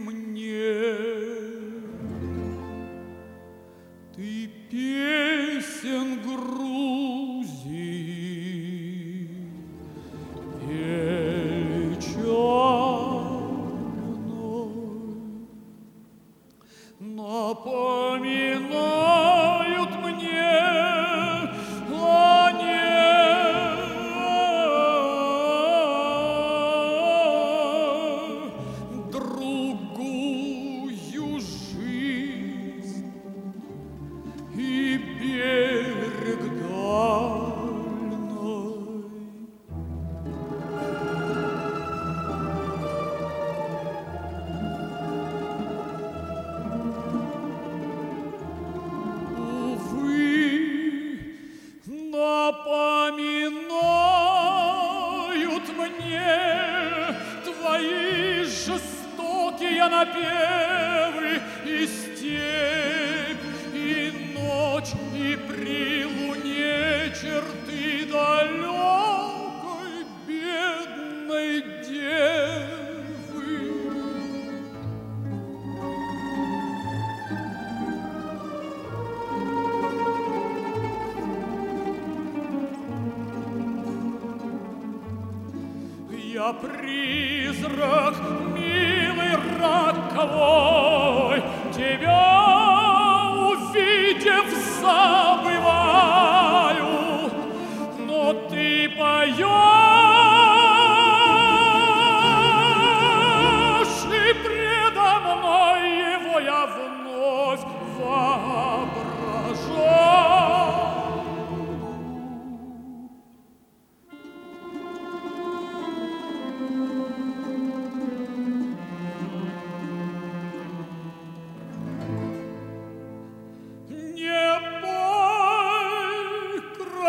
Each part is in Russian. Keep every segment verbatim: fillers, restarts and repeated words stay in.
мне. Ты песен Грузии, печальной, напоминают мне о ней другую жизнь и берег дальной. Увы, напоминают мне твои жестокие напевы и степь, и ночь, и при луне черты далекой бедной девы. Я призрак, милый роковой, тебя увидев забываю, но ты поешь, и предо мной его я вновь воображаю. Не пой,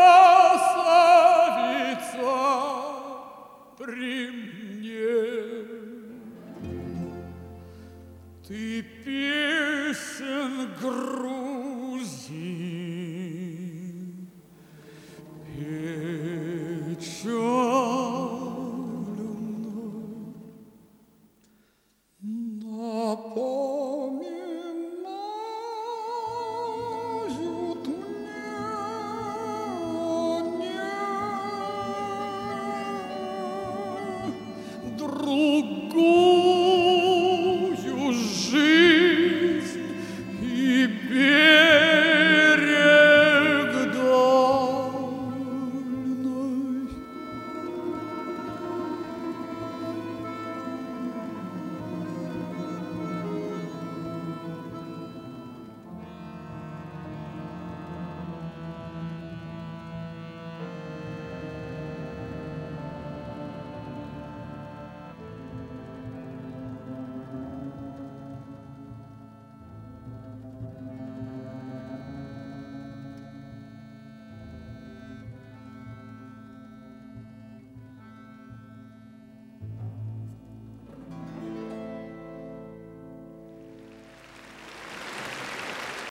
красавица, при мне. Ты песен Грузии,